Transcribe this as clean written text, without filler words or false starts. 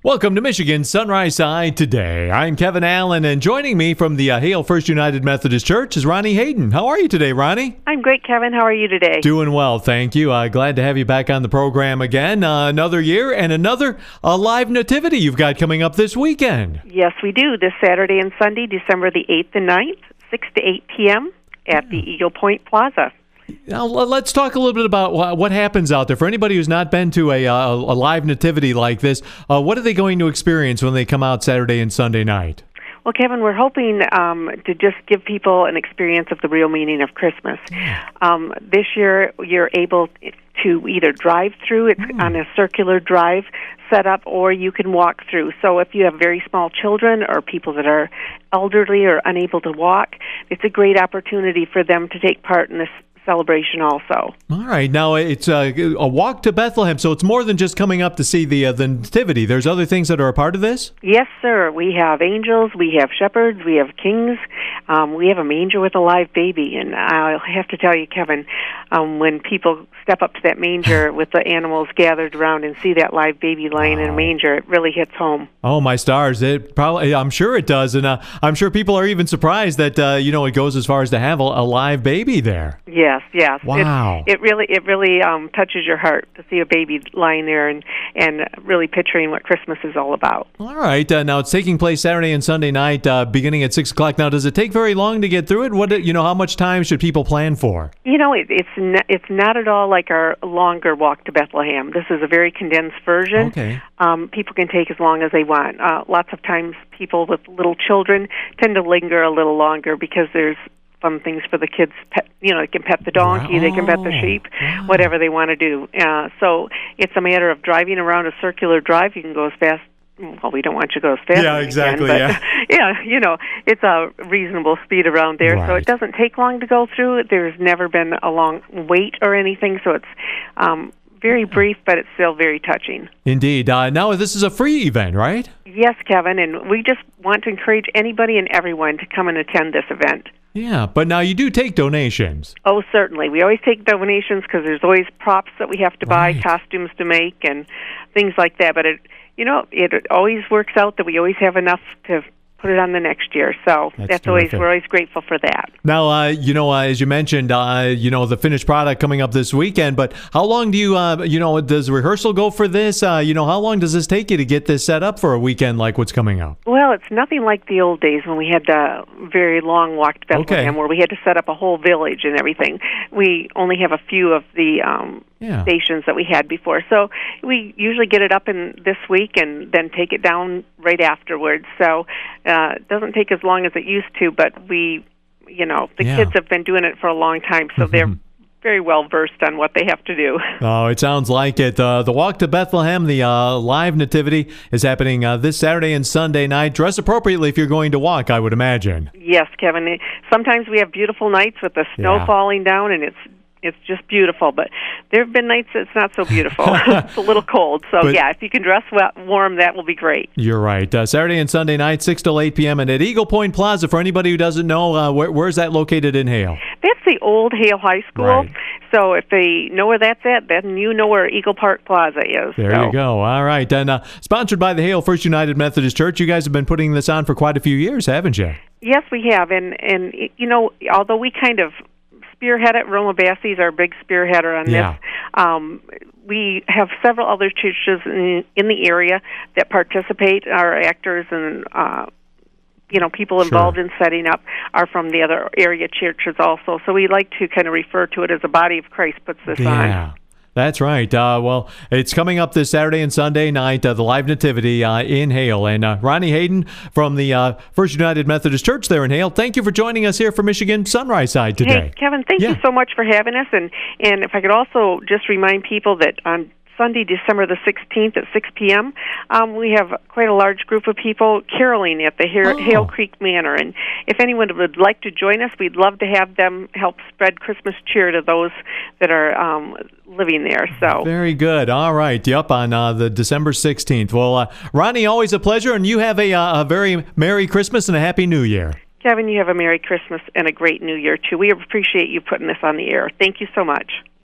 Welcome to Michigan Sunrise Side Today. I'm Kevin Allen, and joining me from the Hale First United Methodist Church is Ronnie Hayden. How are you today, Ronnie? I'm great, Kevin. How are you today? Doing well, thank you. Glad to have you back on the program again. Another year and another live nativity you've got coming up this weekend. Yes, we do. This Saturday and Sunday, December the 8th and 9th, 6 to 8 p.m. at the Eagle Point Plaza. Now, let's talk a little bit about what happens out there. For anybody who's not been to a live nativity like this, what are they going to experience when they come out Saturday and Sunday night? Well, Kevin, we're hoping to just give people an experience of the real meaning of Christmas. This year, you're able to either drive through, it's on a circular drive set up, or you can walk through. So if you have very small children or people that are elderly or unable to walk, it's a great opportunity for them to take part in this celebration also. All right. Now, it's a walk to Bethlehem, so it's more than just coming up to see the nativity. There's other things that are a part of this? Yes, sir. We have angels, we have shepherds, we have kings, we have a manger with a live baby. And I'll have to tell you, Kevin, when people step up to that manger with the animals gathered around and see that live baby lying in a manger, it really hits home. Oh, my stars. I'm sure it does. And I'm sure people are even surprised that, it goes as far as to have a live baby there. Yes. Wow. It really touches your heart to see a baby lying there and really picturing what Christmas is all about. All right. Now, it's taking place Saturday and Sunday night, beginning at 6 o'clock. Now, does it take very long to get through it? How much time should people plan for? It's not at all like our longer walk to Bethlehem. This is a very condensed version. Okay. People can take as long as they want. Lots of times people with little children tend to linger a little longer because there's fun things for the kids. They can pet the donkey, they can pet the sheep, whatever they want to do. So it's a matter of driving around a circular drive. You can go as fast. Well, we don't want you to go as fast. Yeah, exactly. As you can, but, it's a reasonable speed around there, right. So it doesn't take long to go through. There's never been a long wait or anything, so it's very brief, but it's still very touching. Indeed. Now, this is a free event, right? Yes, Kevin, and we just want to encourage anybody and everyone to come and attend this event. Yeah, but now you do take donations. Oh, certainly. We always take donations because there's always props that we have to buy, costumes to make, and things like that. But it always works out that we always have enough to put it on the next year. So that's always, we're always grateful for that. Now, as you mentioned, the finished product coming up this weekend, but how long do you, does rehearsal go for this? How long does this take you to get this set up for a weekend like what's coming up? Well, it's nothing like the old days when we had the very long walk to Bethlehem where we had to set up a whole village and everything. We only have a few of the stations that we had before. So we usually get it up in this week and then take it down right afterwards. So it doesn't take as long as it used to, but the kids have been doing it for a long time, so they're very well versed on what they have to do. Oh, it sounds like it. The Walk to Bethlehem, the live nativity, is happening this Saturday and Sunday night. Dress appropriately if you're going to walk, I would imagine. Yes, Kevin. Sometimes we have beautiful nights with the snow falling down, and it's just beautiful, but there have been nights it's not so beautiful. It's a little cold. So, if you can dress warm, that will be great. You're right. Saturday and Sunday night, 6 to 8 p.m. and at Eagle Point Plaza. For anybody who doesn't know, where's that located in Hale? That's the old Hale High School. Right. So if they know where that's at, then you know where Eagle Park Plaza is. There you go. All right. And sponsored by the Hale First United Methodist Church. You guys have been putting this on for quite a few years, haven't you? Yes, we have. And although we kind of spearhead it, Roma Bassey's our big spearheader on this. We have several other churches in the area that participate. Our actors and people involved in setting up are from the other area churches also. So we like to kind of refer to it as a body of Christ puts this on. That's right. Well, it's coming up this Saturday and Sunday night, the Live Nativity in Hale. And Ronnie Hayden from the First United Methodist Church there in Hale, thank you for joining us here for Michigan Sunrise Side today. Hey, Kevin, thank you so much for having us. And if I could also just remind people that on Sunday, December the 16th at 6 p.m., we have quite a large group of people caroling at the Hale Creek Manor. And if anyone would like to join us, we'd love to have them help spread Christmas cheer to those that are living there. So very good. All right. Yep, on the December 16th. Well, Ronnie, always a pleasure, and you have a very Merry Christmas and a Happy New Year. Kevin, you have a Merry Christmas and a great New Year, too. We appreciate you putting this on the air. Thank you so much.